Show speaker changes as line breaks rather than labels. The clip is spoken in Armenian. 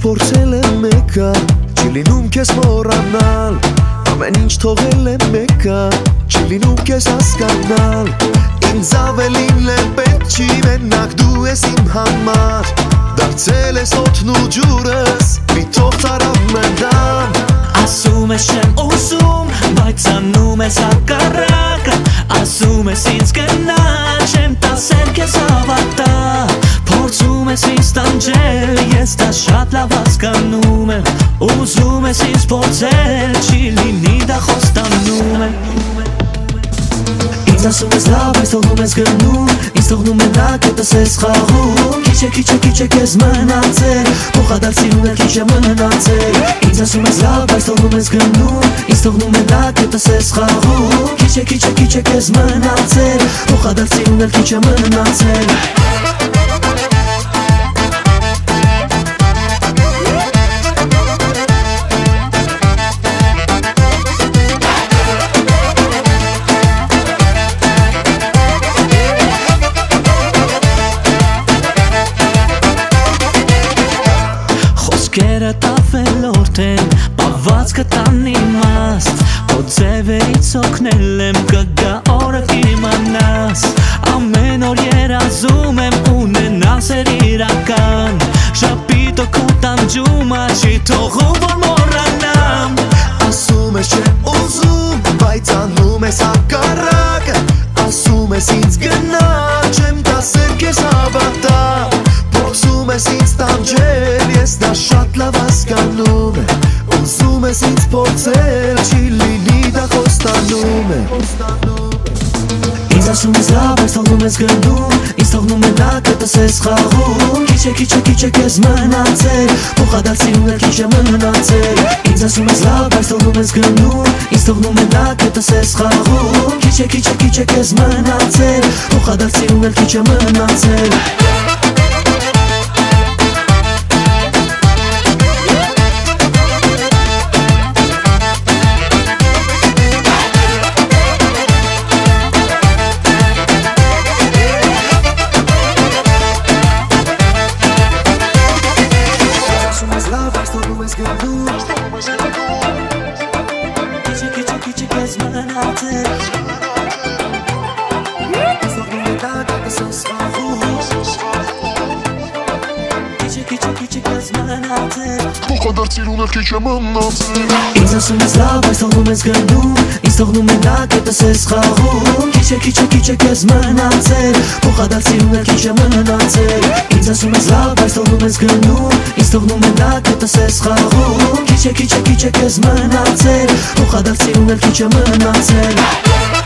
փորձել եմ մեկը, չի լինում քեզ մոռանալ, ամեն ինչ թողել եմ մեկը, չի լինում քեզ հասկանալ, ինձ ավելին է պետք չի մենակ դու ես իմ համար, դարձել ես օդն ու ջուրս, մի թող տարավ մնդան,
ասում ես չեմ ուզում, բայց անում ես հակառակը, ասում ես ինձ գնալ, չեմ տասել քեզ հավատա, փորձում ես ինձ տանջել, ես դա շատ լավ հասկանում եմ, ուզում ես ինձ փորձել, չի լինի դա խոստանում եմ, ինձ ասում ես լավ, այս թողնում ես գնում, ինձ թողնում է լակ, հետս ես խաղում, քիչ է քեզ մնացել, փոխադարձին էլ քիչ է մնացել, ինձ ասում ես լավ, այս թողնում ես գնում, ինձ թողնում է լակ, հետս ես խաղում, քիչ է քեզ մնացել, փոխադարձին էլ քիչ է մնացել Խոսքերդ ավելորդ են, պահվածքը տան իմաստ, քո ձևերից օգնել եմ կգա օրը կիմանաս, ամեն օր երազում եմ ունենալ սեր իրական, շապիտը քո տանջումը չի թողում որ մոռանամ,
ասում ես չեմ ուզում, բայց անում ես հակառակը, ասում ես ինձ գնալ, չեմ տասել քեզ հավատա, փորձում ես ինձ տանջել, ես դա շատ լավ հասկանում եմ, ուզում ես ինձ փորձել, չի լինի դա խոստանում եմ,
ինձ ասում ես լավ, այս թողնում ես գնում, ինձ թողնում է լակ, հետս ես խաղում, քիչ է քեզ մնացել, փոխադարձին էլ քիչ է մնացել, ինձ ասում ես լավ, այս թողնում ես գնում, ինձ թողնում է լակ, հետս ես խաղում, քիչ է քեզ մնացել, փոխադարձին էլ քիչ է մնացել
փոխադարձին ունել քիչ է մնացել,
ինձ ասում ես լավ, այս թողնում ես գնում, ինձ թողնում է լակ, հետս ես խաղում, քիչ է քեզ մնացել, փոխադարձին ունել քիչ է մնացել, ինձ ասում ես լավ, այս թողնում ես գնում, ինձ թողնում է լակ, հետս ես խաղում, քիչ է քեզ մնացել, փոխադարձին ունել քիչ է մնացել